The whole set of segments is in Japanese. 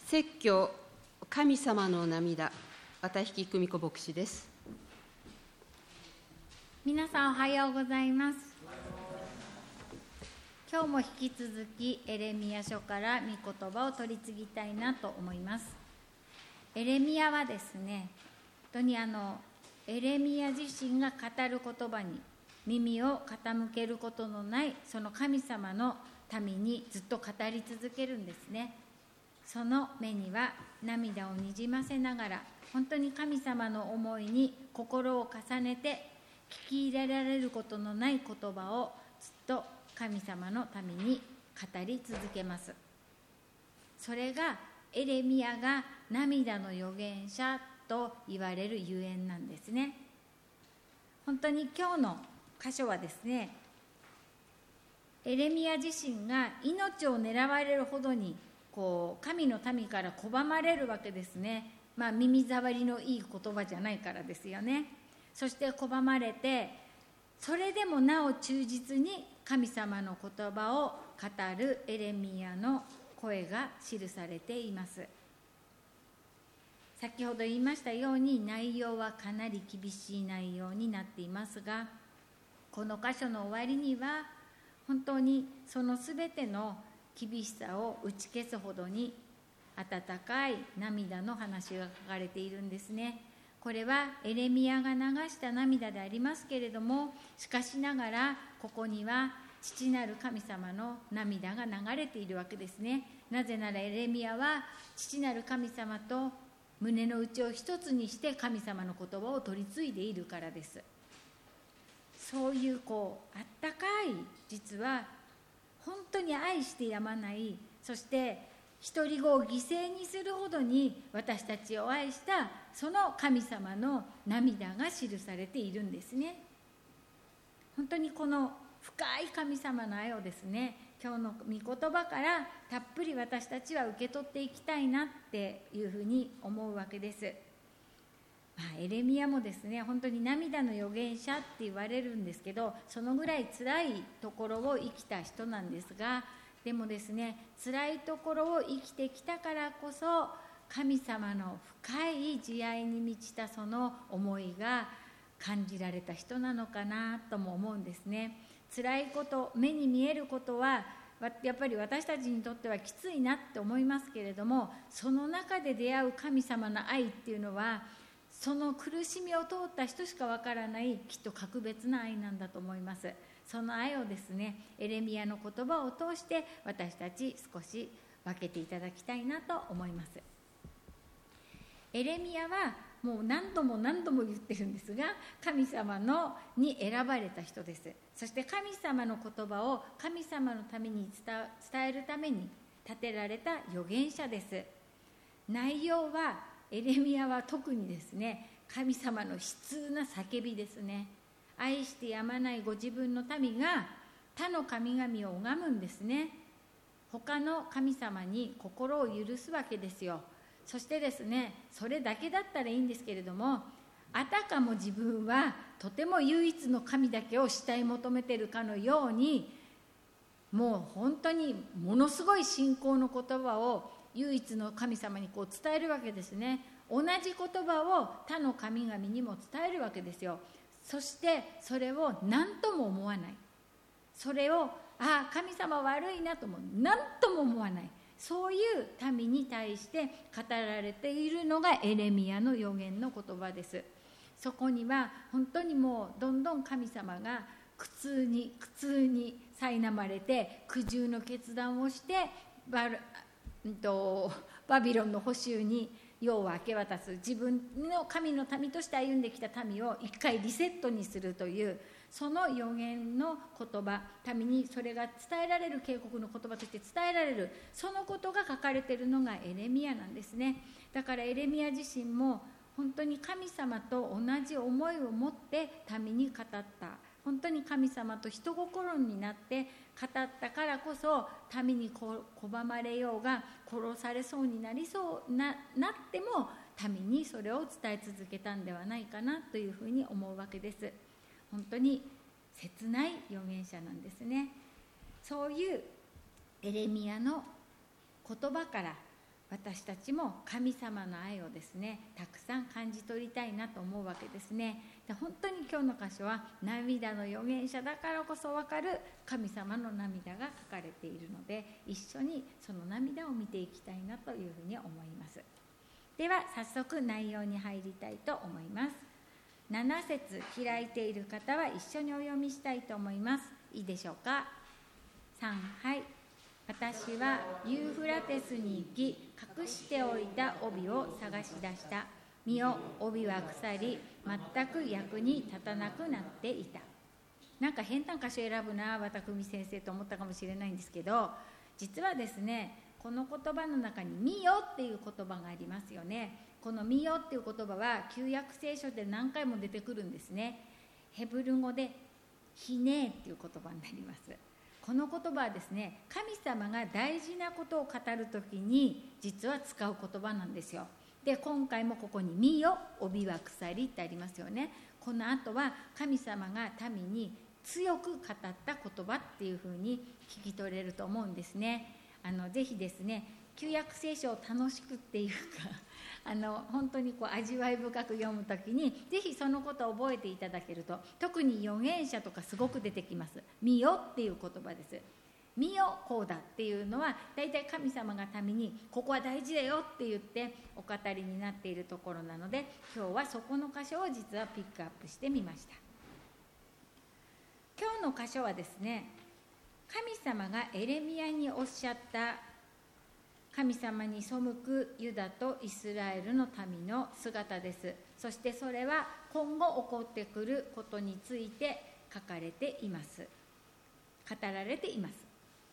説教神様の涙、綿引久美子牧師です。 皆さんおはようございます。今日も引き続きエレミヤ書から御言葉を取り次ぎたいなと思います。エレミヤはですね、本当にエレミヤ自身が語る言葉に耳を傾けることのないその神様の民にずっと語り続けるんですね。その目には涙をにじませながら、本当に神様の思いに心を重ねて聞き入れられることのない言葉をずっと神様の民に語り続けます。それがエレミヤが涙の預言者と言われるゆえんなんですね。本当に今日の箇所はですね、エレミヤ自身が命を狙われるほどに神の民から拒まれるわけですね。耳障りのいい言葉じゃないからですよね。そして拒まれて、それでもなお忠実に神様の言葉を語るエレミヤの声が記されています。先ほど言いましたように、内容はかなり厳しい内容になっていますが、この箇所の終わりには本当にそのすべての厳しさを打ち消すほどに温かい涙の話が書かれているんですね。これはエレミヤが流した涙でありますけれども、しかしながらここには父なる神様の涙が流れているわけですね。なぜならエレミヤは父なる神様と胸の内を一つにして神様の言葉を取り継いでいるからです。そういうあったかい、実は本当に愛してやまない、そして独り子を犠牲にするほどに私たちを愛したその神様の涙が記されているんですね。本当にこの深い神様の愛をですね、今日の御言葉からたっぷり私たちは受け取っていきたいなっていうふうに思うわけです。エレミヤもですね、本当に涙の預言者って言われるんですけど、そのぐらい辛いところを生きた人なんですが、でもですね、辛いところを生きてきたからこそ神様の深い慈愛に満ちたその思いが感じられた人なのかなとも思うんですね。辛いこと、目に見えることはやっぱり私たちにとってはきついなって思いますけれども、その中で出会う神様の愛っていうのは、その苦しみを通った人しかわからないきっと格別な愛なんだと思います。その愛をですね、エレミヤの言葉を通して私たち少し分けていただきたいなと思います。エレミヤはもう何度も何度も言ってるんですが、神様に選ばれた人です。そして神様の言葉を神様のために伝えるために立てられた預言者です。内容はエレミヤは特にですね、神様の悲痛な叫びですね。愛してやまないご自分の民が他の神々を拝むんですね。他の神様に心を許すわけですよ。そしてですね、それだけだったらいいんですけれども、あたかも自分はとても唯一の神だけを慕い求めているかのように、もう本当にものすごい信仰の言葉を唯一の神様に伝えるわけですね。同じ言葉を他の神々にも伝えるわけですよ。そしてそれを何とも思わない。それを神様悪いなとも何とも思わない。そういう民に対して語られているのがエレミヤの預言の言葉です。そこには本当にもうどんどん神様が苦痛に苛まれて苦渋の決断をしてバビロンの捕囚に世を明け渡す、自分の神の民として歩んできた民を一回リセットにするという、その預言の言葉、民にそれが伝えられる、警告の言葉として伝えられる、そのことが書かれているのがエレミヤなんですね。だからエレミヤ自身も本当に神様と同じ思いを持って民に語った。本当に神様と人心になって語ったからこそ、民に拒まれようが殺されそうになっても民にそれを伝え続けたんではないかなというふうに思うわけです。本当に切ない預言者なんですね。そういうエレミヤの言葉から私たちも神様の愛をですね、たくさん感じ取りたいなと思うわけですね。で、本当に今日の箇所は涙の預言者だからこそ分かる神様の涙が書かれているので、一緒にその涙を見ていきたいなというふうに思います。では早速内容に入りたいと思います。7節開いている方は一緒にお読みしたいと思います。いいでしょうか。3、はい。私はユーフラテスに行き、隠しておいた帯を探し出した。見よ、帯は腐り、全く役に立たなくなっていた。なんか変な箇所選ぶな、綿組先生と思ったかもしれないんですけど、実はですね、この言葉の中に見よっていう言葉がありますよね。この見よっていう言葉は旧約聖書で何回も出てくるんですね。ヘブル語でヒネーっていう言葉になります。この言葉はですね、神様が大事なことを語るときに実は使う言葉なんですよ。で、今回もここに見よ、帯は腐りってありますよね。この後は神様が民に強く語った言葉っていうふうに聞き取れると思うんですね。ぜひですね、旧約聖書を楽しくっていうか本当に味わい深く読むときにぜひそのことを覚えていただけると、特に預言者とかすごく出てきます。見よっていう言葉です。見よこうだっていうのはだいたい神様が民にここは大事だよって言ってお語りになっているところなので、今日はそこの箇所を実はピックアップしてみました。今日の箇所はですね、神様がエレミヤにおっしゃった神様に背くユダとイスラエルの民の姿です。そしてそれは今後起こってくることについて書かれています。語られています。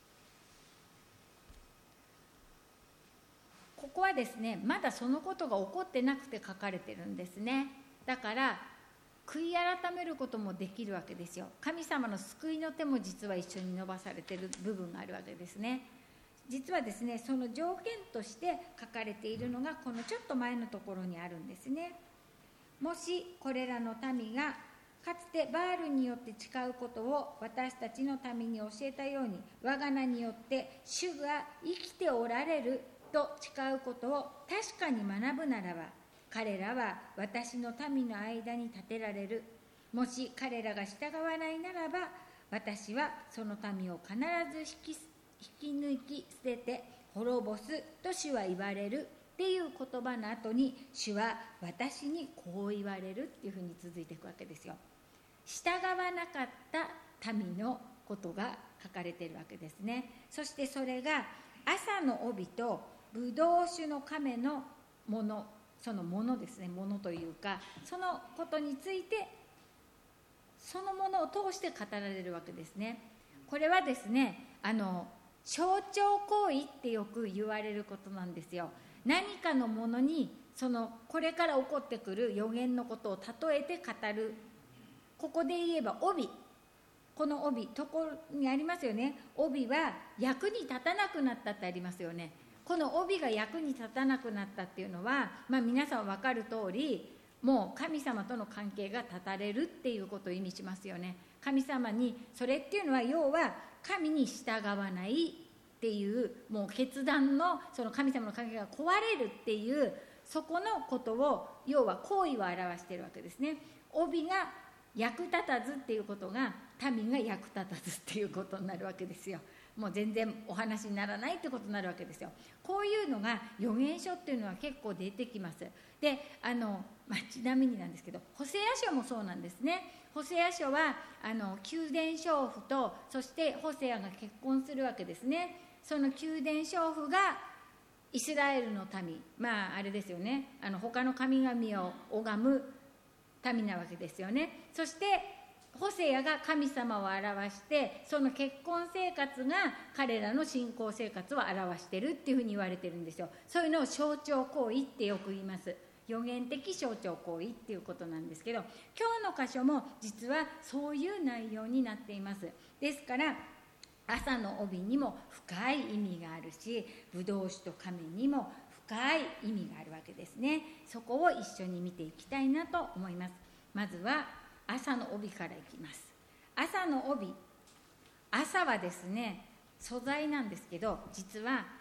ここはですね、まだそのことが起こってなくて書かれてるんですね。だから悔い改めることもできるわけですよ。神様の救いの手も実は一緒に伸ばされている部分があるわけですね。実はですね、その条件として書かれているのがこのちょっと前のところにあるんですね。もしこれらの民がかつてバールによって誓うことを私たちの民に教えたように、我が名によって主が生きておられると誓うことを確かに学ぶならば、彼らは私の民の間に立てられる。もし彼らが従わないならば、私はその民を必ず引き抜き捨てて滅ぼすと主は言われるっていう言葉の後に、主は私にこう言われるっていうふうに続いていくわけですよ。従わなかった民のことが書かれているわけですね。そしてそれが朝の帯とブドウ酒の亀のもの、そのものですね、ものというかそのことについてそのものを通して語られるわけですね。これはですね、象徴行為ってよく言われることなんですよ。何かのものにこれから起こってくる予言のことを例えて語る。ここで言えば帯、この帯ところにありますよね。帯は役に立たなくなったってありますよね。この帯が役に立たなくなったっていうのは、皆さん分かる通り、もう神様との関係が断たれるっていうことを意味しますよね。神様に、それっていうのは要は神に従わないっていう、もう決断のその神様の関係が壊れるっていう、そこのことを要は行為を表しているわけですね。帯が役立たずっていうことが民が役立たずっていうことになるわけですよ。もう全然お話にならないってことになるわけですよ。こういうのが預言書っていうのは結構出てきます。で、ちなみになんですけど、ホセア書もそうなんですね。ホセア書は宮殿娼婦と、そしてホセアが結婚するわけですね。その宮殿娼婦がイスラエルの民、あれですよね、他の神々を拝む民なわけですよね。そしてホセアが神様を表して、その結婚生活が彼らの信仰生活を表しているっていうふうに言われてるんですよ。そういうのを象徴行為ってよく言います。予言的象徴行為っていうことなんですけど、今日の箇所も実はそういう内容になっています。ですから朝の帯にも深い意味があるし、ブドウ酒と亀にも深い意味があるわけですね。そこを一緒に見ていきたいなと思います。まずは朝の帯からいきます。朝の帯、朝はですね、素材なんですけど、実は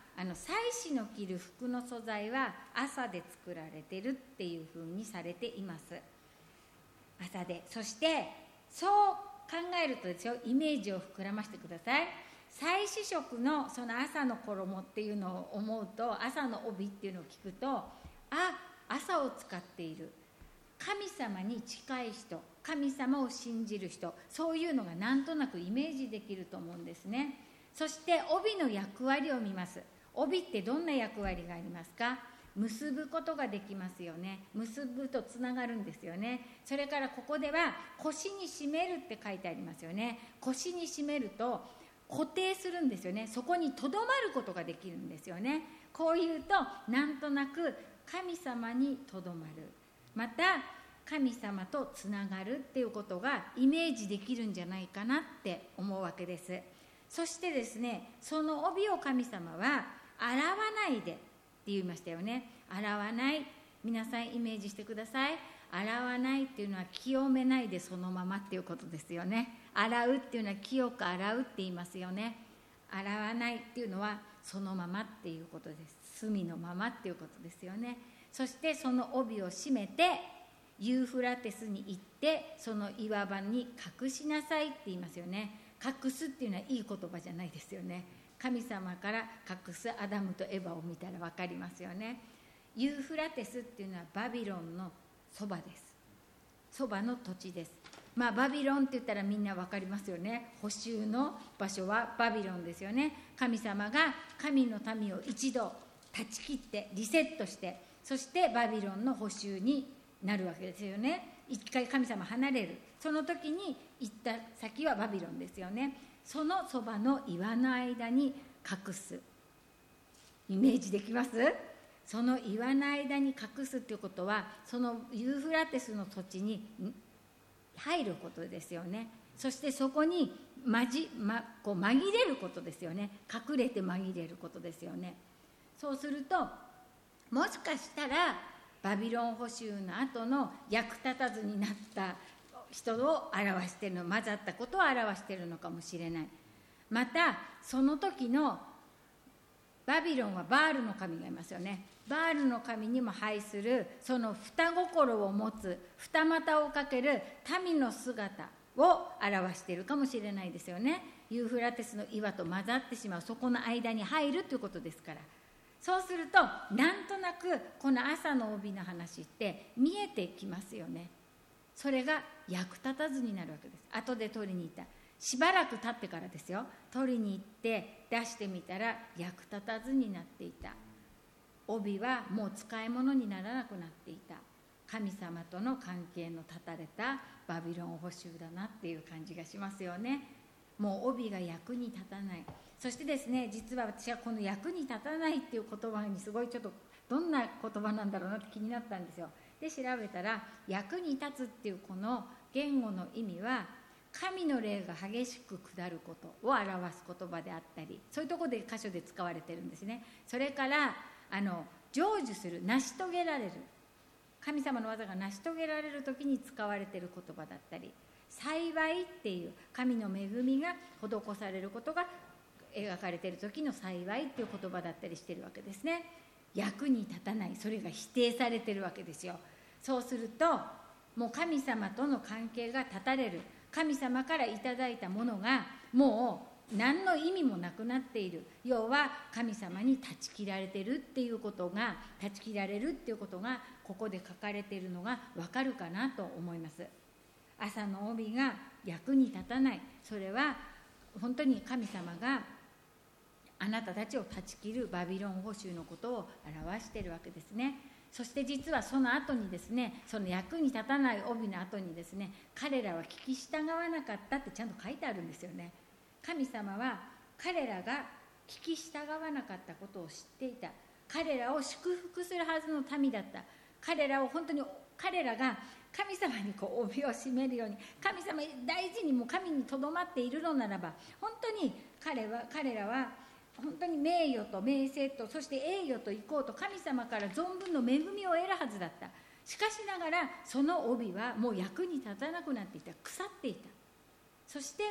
祭司の着る服の素材は麻で作られてるっていうふうにされています。麻で。そしてそう考えるとですよ、イメージを膨らましてください。祭司職のその麻の衣っていうのを思うと、麻の帯っていうのを聞くと、麻を使っている神様に近い人、神様を信じる人、そういうのがなんとなくイメージできると思うんですね。そして帯の役割を見ます。帯ってどんな役割がありますか？結ぶことができますよね。結ぶとつながるんですよね。それからここでは腰に締めるって書いてありますよね。腰に締めると固定するんですよね。そこにとどまることができるんですよね。こう言うとなんとなく神様にとどまる、また神様とつながるっていうことがイメージできるんじゃないかなって思うわけです。そしてですね、その帯を神様は洗わないでって言いましたよね。洗わない、皆さんイメージしてください。洗わないっていうのは清めないでそのままっていうことですよね。洗うっていうのは清く洗うって言いますよね。洗わないっていうのはそのままっていうことです。隅のままっていうことですよね。そしてその帯を締めてユーフラテスに行ってその岩場に隠しなさいって言いますよね。隠すっていうのはいい言葉じゃないですよね。神様から隠すアダムとエバを見たら分かりますよね。ユーフラテスっていうのはバビロンのそばです。そばの土地です。バビロンって言ったらみんな分かりますよね。捕囚の場所はバビロンですよね。神様が神の民を一度断ち切ってリセットして、そしてバビロンの捕囚になるわけですよね。一回神様離れる、その時に行った先はバビロンですよね。そのそばの岩の間に隠す、イメージできます？その岩の間に隠すということは、そのユーフラテスの土地に入ることですよね。そしてそこに紛れることですよね。隠れて紛れることですよね。そうすると、もしかしたらバビロン捕囚の後の役立たずになった人を表しているの、混ざったことを表しているのかもしれない。またその時のバビロンはバールの神がいますよね。バールの神にも配するその二心を持つ、二股をかける民の姿を表しているかもしれないですよね。ユーフラテスの岩と混ざってしまう、そこの間に入るということですから。そうするとなんとなくこの朝の帯の話って見えてきますよね。それが役立たずになるわけです。後で取りに行った、しばらく経ってからですよ、取りに行って出してみたら役立たずになっていた。帯はもう使い物にならなくなっていた。神様との関係の断たれたバビロン捕囚だなっていう感じがしますよね。もう帯が役に立たない。そしてですね、実は私はこの役に立たないっていう言葉にすごいちょっとどんな言葉なんだろうなって気になったんですよ。で調べたら、役に立つっていうこの言語の意味は、神の霊が激しく下ることを表す言葉であったり、そういうところで箇所で使われてるんですね。それから成就する、成し遂げられる、神様の技が成し遂げられる時に使われている言葉だったり、幸いっていう神の恵みが施されることが描かれている時の幸いっていう言葉だったりしているわけですね。役に立たない、それが否定されているわけですよ。そうするともう神様との関係が断たれる、神様からいただいたものがもう何の意味もなくなっている。要は神様に断ち切られているっていうことが、断ち切られるっていうことがここで書かれているのが分かるかなと思います。朝の帯が役に立たない、それは本当に神様があなたたちを断ち切るバビロン捕囚のことを表しているわけですね。そして実はその後にですね、その役に立たない帯の後にですね、彼らは聞き従わなかったってちゃんと書いてあるんですよね。神様は彼らが聞き従わなかったことを知っていた。彼らを祝福するはずの民だった。彼らが神様に帯を締めるように、神様大事にも神にとどまっているのならば、本当に彼らは本当に名誉と名声と、そして栄誉と行こうと神様から存分の恵みを得るはずだった。しかしながらその帯はもう役に立たなくなっていた、腐っていた。そして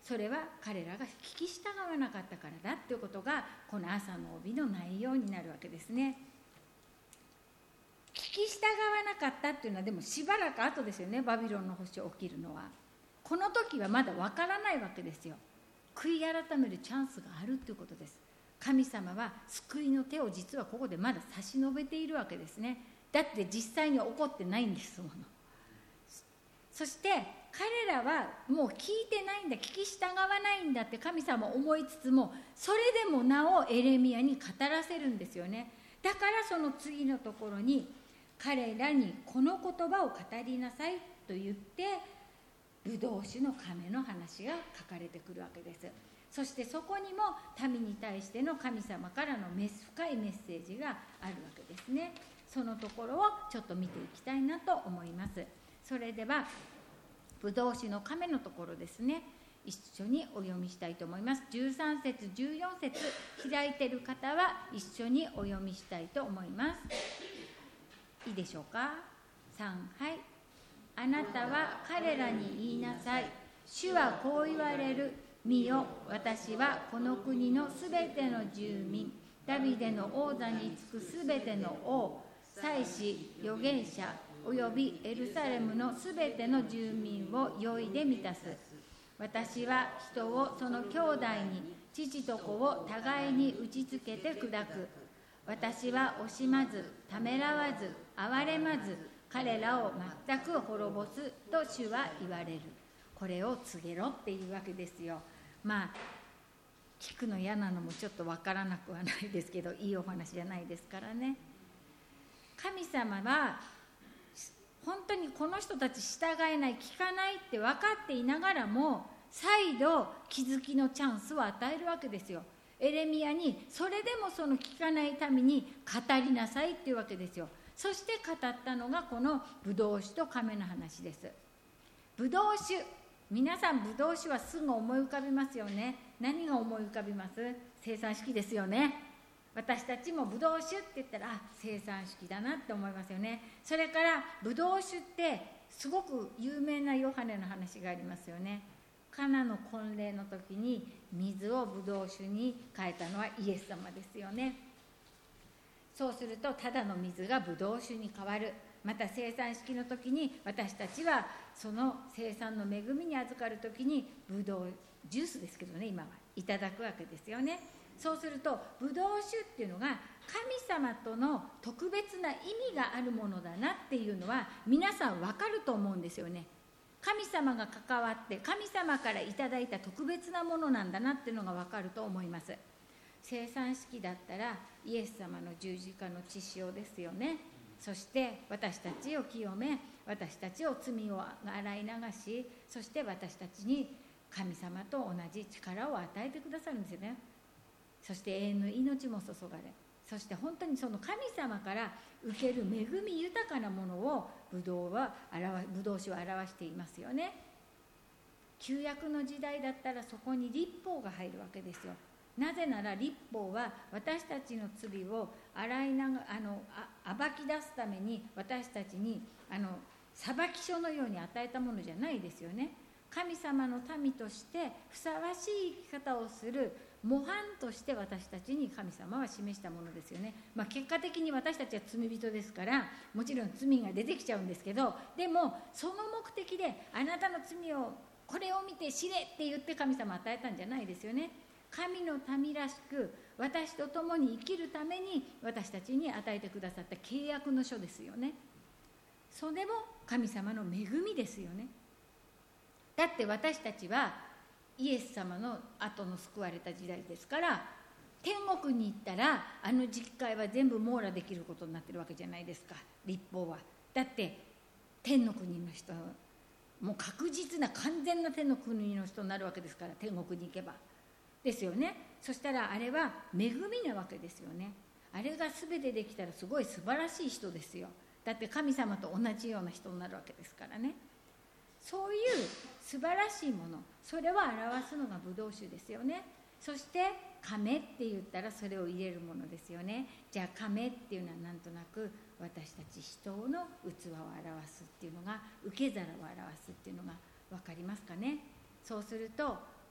それは彼らが聞き従わなかったからだということがこの朝の帯の内容になるわけですね。聞き従わなかったっていうのはでもしばらく後ですよね。バビロンの星起きるのはこの時はまだわからないわけですよ。悔い改めるチャンスがあるということです。神様は救いの手を実はここでまだ差し伸べているわけですね。だって実際に起こってないんですもの。そして彼らはもう聞いてないんだ、聞き従わないんだって神様思いつつも、それでもなおエレミヤに語らせるんですよね。だからその次のところに彼らにこの言葉を語りなさいと言ってブドウ酒の亀の話が書かれてくるわけです。そしてそこにも民に対しての神様からの深いメッセージがあるわけですね。そのところをちょっと見ていきたいなと思います。それではブドウ酒の亀のところですね、一緒にお読みしたいと思います。13節14節開いている方は一緒にお読みしたいと思います。いいでしょうか。3、はい。あなたは彼らに言いなさい。主はこう言われる。見よ、私はこの国のすべての住民、ダビデの王座につくすべての王、祭司、預言者およびエルサレムのすべての住民を酔いで満たす。私は人をその兄弟に、父と子を互いに打ちつけて砕く。私は惜しまず、ためらわず、憐れまず、彼らを全く滅ぼすと主は言われる。これを告げろっていうわけですよ。まあ聞くの嫌なのもちょっとわからなくはないですけど、いいお話じゃないですからね。神様は本当にこの人たち従えない、聞かないって分かっていながらも再度気づきのチャンスを与えるわけですよ。エレミヤにそれでもその聞かないために語りなさいっていうわけですよ。そして語ったのがこのブドウ酒と亀の話です。ブドウ酒、皆さんブドウ酒はすぐ思い浮かびますよね。何が思い浮かびます？生産式ですよね。私たちもブドウ酒って言ったら生産式だなって思いますよね。それからブドウ酒ってすごく有名なヨハネの話がありますよね。カナの婚礼の時に水をブドウ酒に変えたのはイエス様ですよね。そうするとただの水がブドウ酒に変わる。また生産式の時に私たちはその生産の恵みに預かる時にブドウジュースですけどね、今はいただくわけですよね。そうするとブドウ酒っていうのが神様との特別な意味があるものだなっていうのは皆さん分かると思うんですよね。神様が関わって神様からいただいた特別なものなんだなっていうのが分かると思います。生産式だったらイエス様の十字架の血潮ですよね。そして私たちを清め、私たちを罪を洗い流し、そして私たちに神様と同じ力を与えてくださるんですよね。そして永遠の命も注がれ、そして本当にその神様から受ける恵み豊かなものをブドウ酒は表していますよね。旧約の時代だったらそこに律法が入るわけですよ。なぜなら律法は私たちの罪を暴き出すために私たちに裁き書のように与えたものじゃないですよね。神様の民としてふさわしい生き方をする模範として私たちに神様は示したものですよね。結果的に私たちは罪人ですからもちろん罪が出てきちゃうんですけど、でもその目的であなたの罪をこれを見て知れって言って神様与えたんじゃないですよね。神の民らしく私と共に生きるために私たちに与えてくださった契約の書ですよね。それも神様の恵みですよね。だって私たちはイエス様の後の救われた時代ですから、天国に行ったら実会は全部網羅できることになってるわけじゃないですか、律法は。だって天の国の人、もう確実な完全な天の国の人になるわけですから、天国に行けばですよね。そしたらあれは恵みなわけですよね。あれが全てできたらすごい素晴らしい人ですよ。だって神様と同じような人になるわけですからね。そういう素晴らしいもの、それを表すのがブドウ酒ですよね。そして亀って言ったらそれを入れるものですよね。じゃあ亀っていうのはなんとなく私たち人の器を表すっていうのが、受け皿を表すっていうのが分かりますかね。そうすると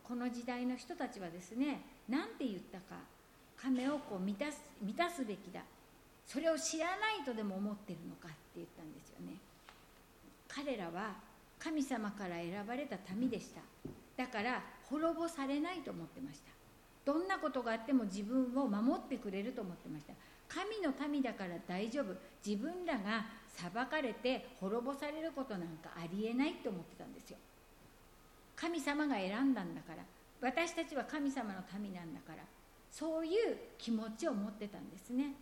この時代の人たちはですね、なんて言ったか、神を満たすべきだ、それを知らないとでも思っているのかって言ったんですよね。彼らは神様から選ばれた民でした。だから滅ぼされないと思ってました。どんなことがあっても自分を守ってくれると思ってました。神の民だから大丈夫、自分らが裁かれて滅ぼされることなんかありえないと思ってたんですよ。神様が選んだんだから、私たちは神様の民なんだから、そういう気持ちを持ってたんですね。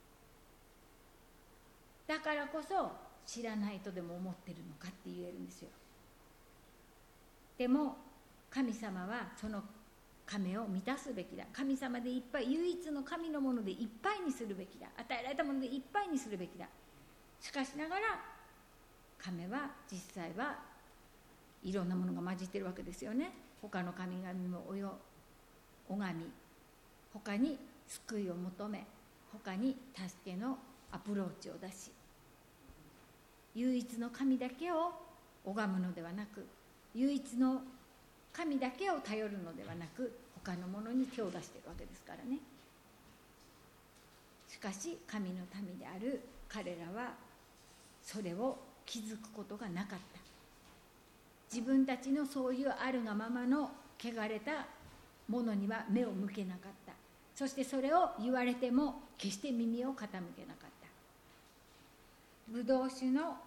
だからこそ知らないとでも思ってるのかって言えるんですよ。でも神様はその神を満たすべきだ、神様でいっぱい、唯一の神のものでいっぱいにするべきだ、与えられたものでいっぱいにするべきだ。しかしながら神は実際はいろんなものが混じってるわけですよね。他の神々も拝み、他に救いを求め、他に助けのアプローチを出し、唯一の神だけを拝むのではなく、唯一の神だけを頼るのではなく、他のものに手を出しているわけですからね。しかし神の民である彼らはそれを気づくことがなかった。自分たちのそういうあるがままの汚れたものには目を向けなかった。そしてそれを言われても決して耳を傾けなかった。ブドウ酒の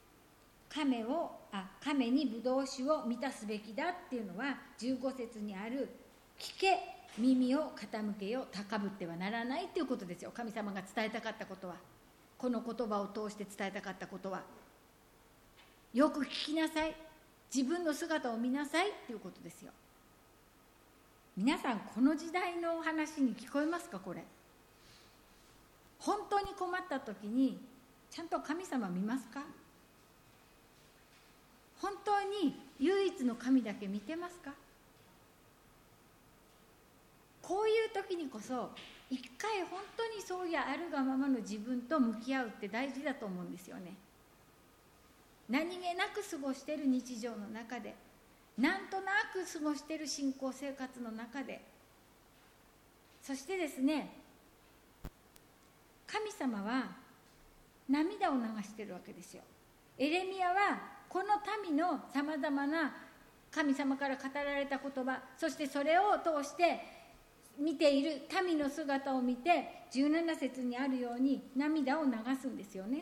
亀にブドウ酒を満たすべきだっていうのは15節にある聞け、耳を傾けよ、高ぶってはならないっていうことですよ。神様が伝えたかったことは、この言葉を通して伝えたかったことは、よく聞きなさい、自分の姿を見なさいっていうことですよ。皆さんこの時代の話に聞こえますか？これ本当に困った時にちゃんと神様見ますか？本当に唯一の神だけ見てますか？こういう時にこそ一回本当にそういうあるがままの自分と向き合うって大事だと思うんですよね。何気なく過ごしている日常の中で、なんとなく過ごしている信仰生活の中で、そしてですね、神様は涙を流しているわけですよ。エレミヤはこの民のさまざまな神様から語られた言葉、そしてそれを通して見ている民の姿を見て、17節にあるように涙を流すんですよね。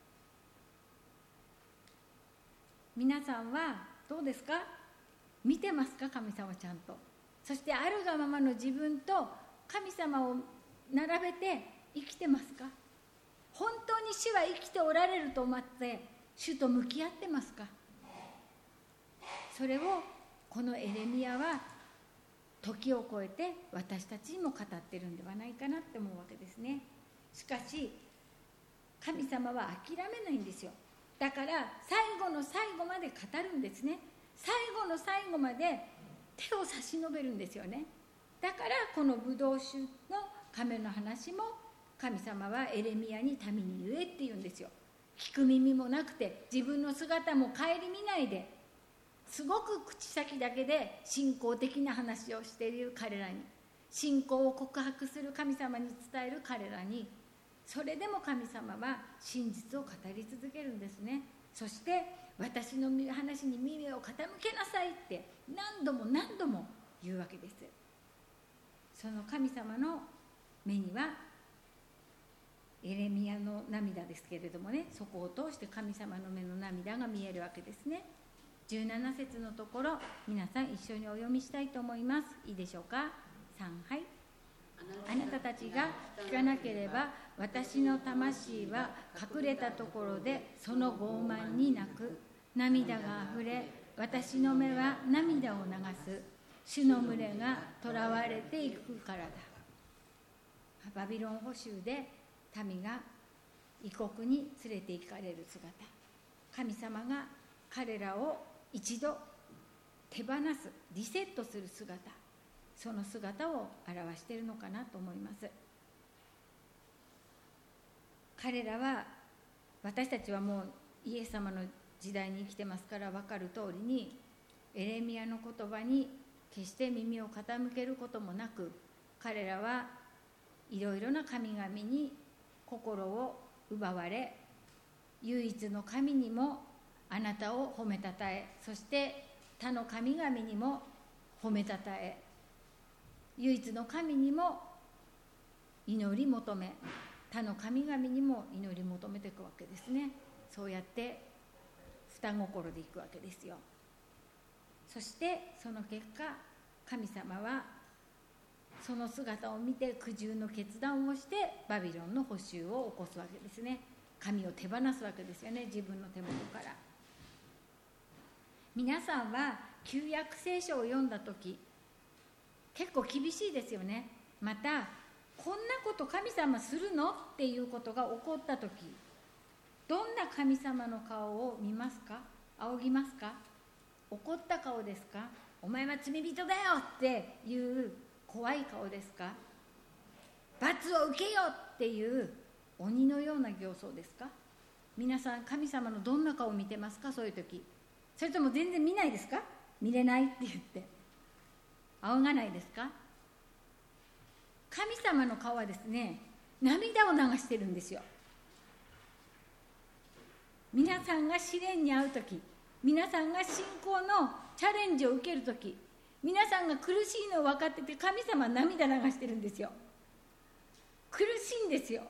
皆さんはどうですか？見てますか？神様ちゃんと。そしてあるがままの自分と神様を並べて生きてますか？本当に主は生きておられると思って主と向き合ってますか？それをこのエレミヤは時を超えて私たちにも語ってるんではないかなって思うわけですね。しかし神様は諦めないんですよ。だから最後の最後まで語るんですね。最後の最後まで手を差し伸べるんですよね。だからこのブドウ酒の亀の話も神様はエレミヤに民に言えって言うんですよ。聞く耳もなくて、自分の姿も顧みないで、すごく口先だけで信仰的な話をしている彼らに、信仰を告白する神様に伝える彼らに、それでも神様は真実を語り続けるんですね。そして私の話に耳を傾けなさいって何度も何度も言うわけです。その神様の目にはエレミヤの涙ですけれどもね、そこを通して神様の目の涙が見えるわけですね。17節のところ、皆さん一緒にお読みしたいと思います。いいでしょうか。3、はい。あなたたちが聞かなければ、私の魂は隠れたところでその傲慢に泣く。涙があふれ、私の目は涙を流す。主の群れが囚われていくからだ。バビロン捕囚で民が異国に連れて行かれる姿、神様が彼らを一度手放す、リセットする姿、その姿を表しているのかなと思います。彼らは、私たちはもうイエス様の時代に生きてますから分かる通りに、エレミヤの言葉に決して耳を傾けることもなく、彼らはいろいろな神々に心を奪われ、唯一の神にもあなたを褒めたたえ、そして他の神々にも褒めたたえ、唯一の神にも祈り求め、他の神々にも祈り求めていくわけですね。そうやって双心でいくわけですよ。そしてその結果、神様はその姿を見て苦渋の決断をしてバビロンの捕囚を起こすわけですね。神を手放すわけですよね、自分の手元から。皆さんは旧約聖書を読んだ時、結構厳しいですよね。またこんなこと神様するのっていうことが起こった時、どんな神様の顔を見ますか？仰ぎますか？怒った顔ですか？お前は罪人だよっていう怖い顔ですか？罰を受けよっていう鬼のような形相ですか？皆さん神様のどんな顔を見てますか？そういう時。それとも全然見ないですか？見れないって言って仰がないですか？神様の顔はですね、涙を流してるんですよ。皆さんが試練に遭う時、皆さんが信仰のチャレンジを受ける時、皆さんが苦しいのを分かってて、神様は涙流してるんですよ。苦しいんですよ。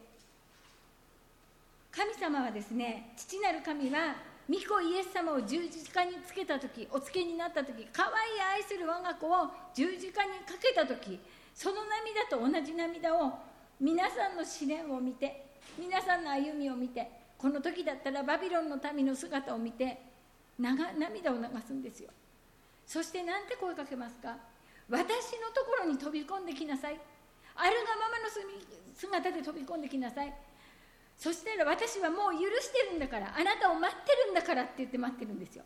神様はですね、父なる神は御子イエス様を十字架につけた時、お付けになった時、可愛い愛する我が子を十字架にかけた時、その涙と同じ涙を皆さんの試練を見て、皆さんの歩みを見て、この時だったらバビロンの民の姿を見て涙を流すんですよ。そしてなんて声かけますか？私のところに飛び込んできなさい。あるがままの姿で飛び込んできなさい。そしたら私はもう許してるんだから、あなたを待ってるんだからって言って待ってるんですよ。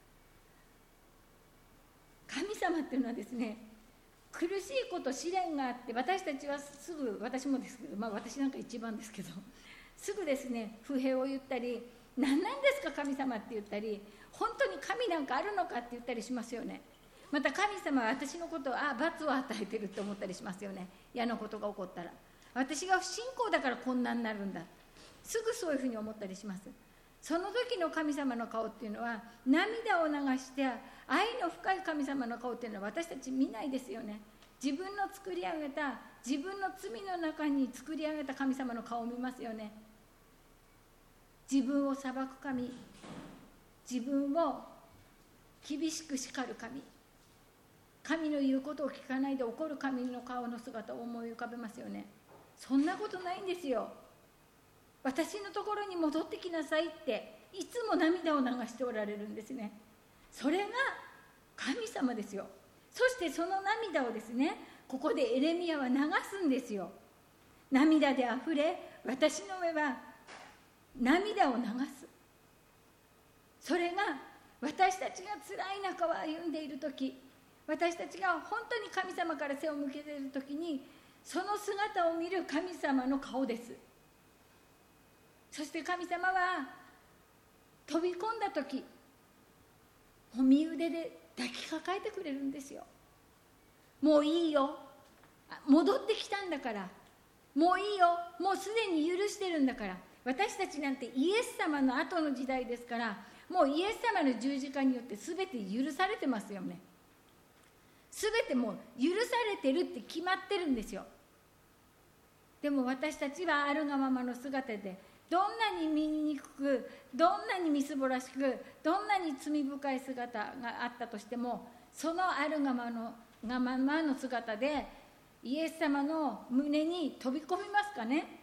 神様っていうのはですね、苦しいこと、試練があって、私たちはすぐ、私もですけど、私なんか一番ですけど、すぐですね、不平を言ったり、何なんですか神様って言ったり、本当に神なんかあるのかって言ったりしますよね。また神様は私のことを罰を与えてるって思ったりしますよね。嫌なことが起こったら、私が不信仰だからこんなになるんだ、すぐそういうふうに思ったりします。その時の神様の顔っていうのは、涙を流して愛の深い神様の顔っていうのは私たち見ないですよね。自分の作り上げた、自分の罪の中に作り上げた神様の顔を見ますよね。自分を裁く神、自分を厳しく叱る神、神の言うことを聞かないで怒る神の顔の姿を思い浮かべますよね。そんなことないんですよ。私のところに戻ってきなさいっていつも涙を流しておられるんですね。それが神様ですよ。そしてその涙をですね、ここでエレミヤは流すんですよ。涙であふれ、私の目は涙を流す。それが私たちが辛い中を歩んでいるとき、私たちが本当に神様から背を向けているときに、その姿を見る神様の顔です。そして神様は飛び込んだとき、身腕で抱きかかえてくれるんですよ。もういいよ、戻ってきたんだから、もういいよ、もうすでに許してるんだから。私たちなんてイエス様の後の時代ですから、もうイエス様の十字架によって全て許されてますよね。全てもう許されてるって決まってるんですよ。でも私たちはあるがままの姿で、どんなに醜く、どんなにみすぼらしく、どんなに罪深い姿があったとしても、そのあるがままの姿でイエス様の胸に飛び込みますかね。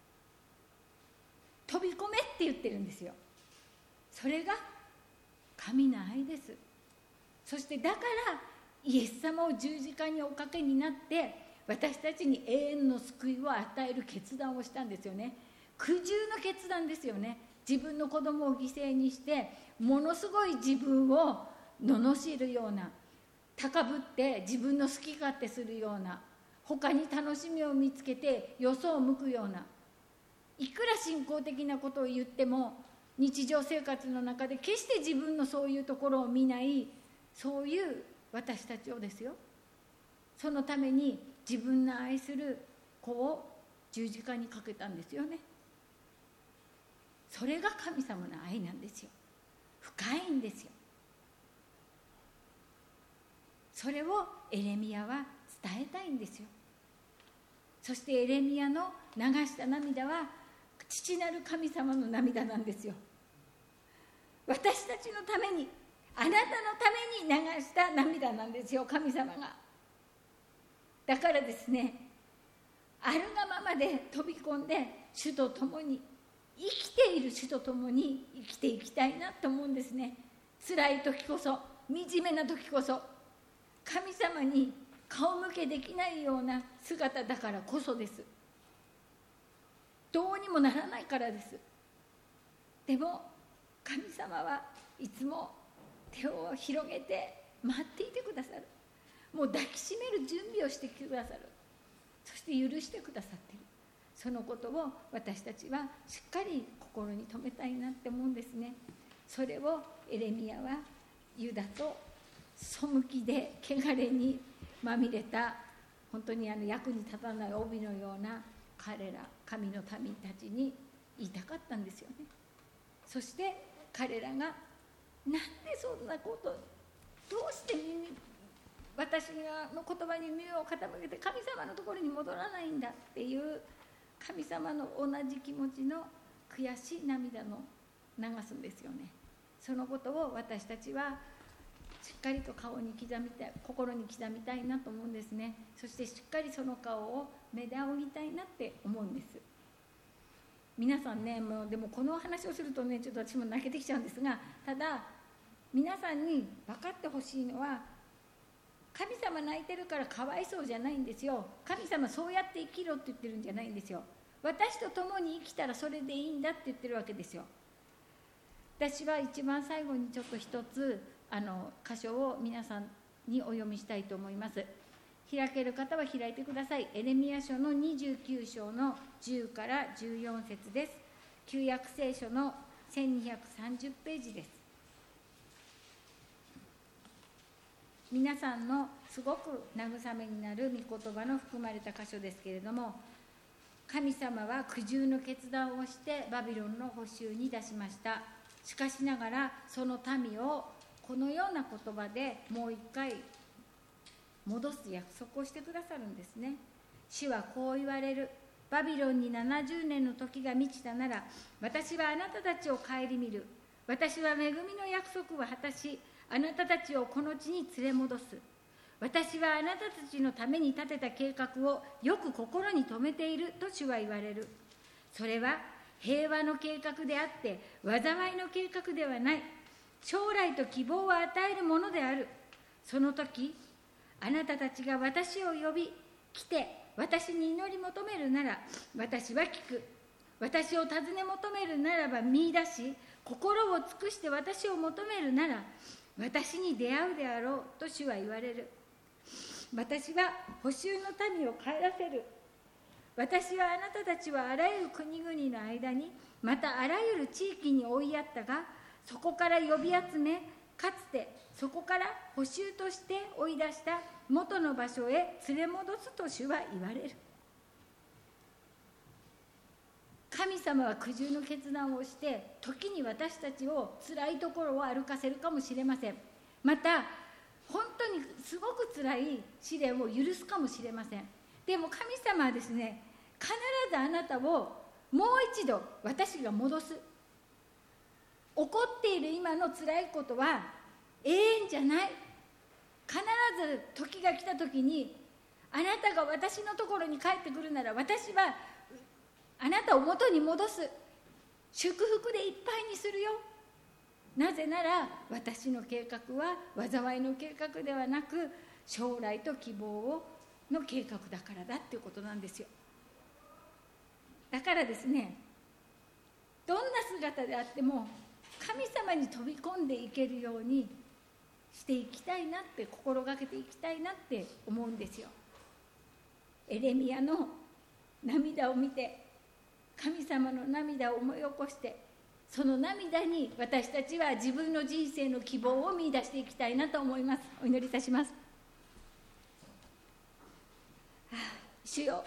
飛び込めって言ってるんですよ。それが神の愛です。そしてだからイエス様を十字架におかけになって、私たちに永遠の救いを与える決断をしたんですよね。苦渋の決断ですよね。自分の子供を犠牲にして、ものすごい自分を罵るような、高ぶって自分の好き勝手するような、他に楽しみを見つけてよそを向くような、いくら信仰的なことを言っても日常生活の中で決して自分のそういうところを見ない、そういう私たちをですよ、 そのために自分の愛する子を十字架にかけたんですよね。それが神様の愛なんですよ。深いんですよ。それをエレミヤは伝えたいんですよ。そしてエレミヤの流した涙は父なる神様の涙なんですよ。私たちのために、あなたのために流した涙なんですよ、神様が。だからですね、あるがままで飛び込んで主と共に、生きている主と共に生きていきたいなと思うんですね。辛い時こそ、惨めな時こそ、神様に顔向けできないような姿だからこそです。どうにもならないからです。でも神様はいつも手を広げて待っていてくださる。もう抱きしめる準備をしてくださる。そして許してくださっている。そのことを私たちはしっかり心に留めたいなって思うんですね。それをエレミヤはユダと背きで汚れにまみれた、本当に役に立たない帯のような彼ら神の民たちに言いたかったんですよね。そして彼らがなんでそんなこと、どうして私の言葉に耳を傾けて神様のところに戻らないんだっていう神様の同じ気持ちの悔しい涙の流すんですよね。そのことを私たちはしっかりと心に刻みたいなと思うんですね。そしてしっかりその顔を目で仰ぎたいなって思うんです。皆さんね、でもこの話をするとね、ちょっと私も泣けてきちゃうんですが、ただ皆さんに分かってほしいのは、神様泣いてるからかわいそうじゃないんですよ。神様そうやって生きろって言ってるんじゃないんですよ。私と共に生きたらそれでいいんだって言ってるわけですよ。私は一番最後にちょっと一つ箇所を皆さんにお読みしたいと思います。開ける方は開いてください。エレミヤ書の29章の10から14節です。旧約聖書の1230ページです。皆さんのすごく慰めになる御言葉の含まれた箇所ですけれども、神様は苦渋の決断をしてバビロンの捕囚に出しました。しかしながらその民をこのような言葉でもう一回戻す約束をしてくださるんですね。主はこう言われる。バビロンに70年の時が満ちたなら、私はあなたたちを顧みる。私は恵みの約束を果たし、あなたたちをこの地に連れ戻す。私はあなたたちのために立てた計画をよく心に留めていると主は言われる。それは平和の計画であって災いの計画ではない。将来と希望を与えるものである。その時あなたたちが私を呼び来て私に祈り求めるなら私は聞く。私を尋ね求めるならば見出し、心を尽くして私を求めるなら私に出会うであろうと主は言われる。私は捕囚の民を帰らせる。私はあなたたちをあらゆる国々の間に、またあらゆる地域に追いやったが、そこから呼び集め、かつてそこから捕囚として追い出した元の場所へ連れ戻すと主は言われる。神様は苦渋の決断をして、時に私たちを辛いところを歩かせるかもしれません。また本当にすごく辛い試練を許すかもしれません。でも神様はですね、必ずあなたをもう一度私が戻す。起こっている今の辛いことは永遠じゃない。必ず時が来た時に、あなたが私のところに帰ってくるなら、私はあなたを元に戻す。祝福でいっぱいにするよ。なぜなら私の計画は災いの計画ではなく、将来と希望の計画だからだっていうことなんですよ。だからですね、どんな姿であっても神様に飛び込んでいけるようにしていきたいなって、心がけていきたいなって思うんですよ。エレミヤの涙を見て、神様の涙を思い起こして、その涙に私たちは自分の人生の希望を見出していきたいなと思います。お祈りいたします。 主よ、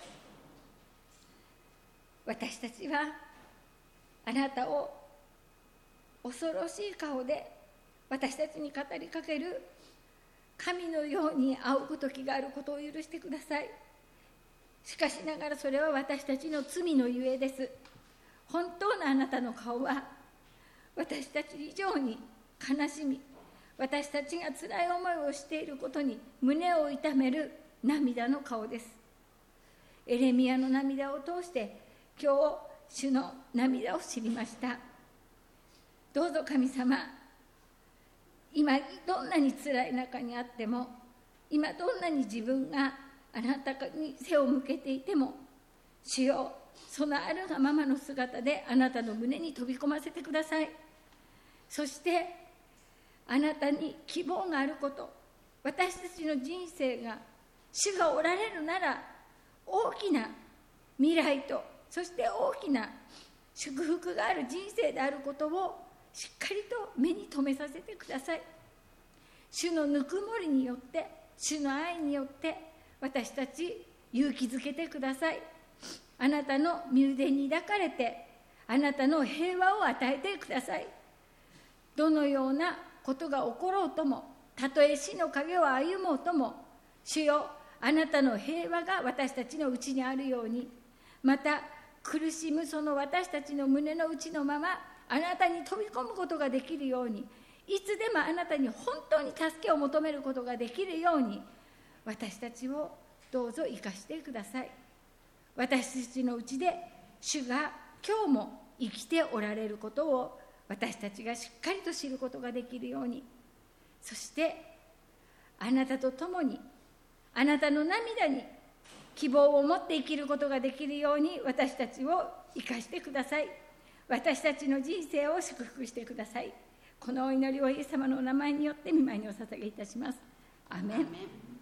私たちはあなたを恐ろしい顔で私たちに語りかける神のように仰ぐ時があることを許してください。しかしながらそれは私たちの罪のゆえです。本当のあなたの顔は私たち以上に悲しみ、私たちがつらい思いをしていることに胸を痛める涙の顔です。エレミヤの涙を通して今日主の涙を知りました。どうぞ神様、今どんなにつらい中にあっても、今どんなに自分があなたに背を向けていても、主よ、そのあるがままの姿であなたの胸に飛び込ませてください。そしてあなたに希望があること、私たちの人生が主がおられるなら大きな未来と、そして大きな祝福がある人生であることをしっかりと目に留めさせてください。主のぬくもりによって、主の愛によって私たち勇気づけてください。あなたの身腕に抱かれて、あなたの平和を与えてください。どのようなことが起ころうとも、たとえ死の影を歩もうとも、主よ、あなたの平和が私たちのうちにあるように、また苦しむその私たちの胸の内のままあなたに飛び込むことができるように、いつでもあなたに本当に助けを求めることができるように、私たちをどうぞ生かしてください。私たちのうちで主が今日も生きておられることを私たちがしっかりと知ることができるように、そしてあなたと共にあなたの涙に希望を持って生きることができるように私たちを生かしてください。私たちの人生を祝福してください。このお祈りをイエス様のお名前によって御前にお捧げいたします。アメン。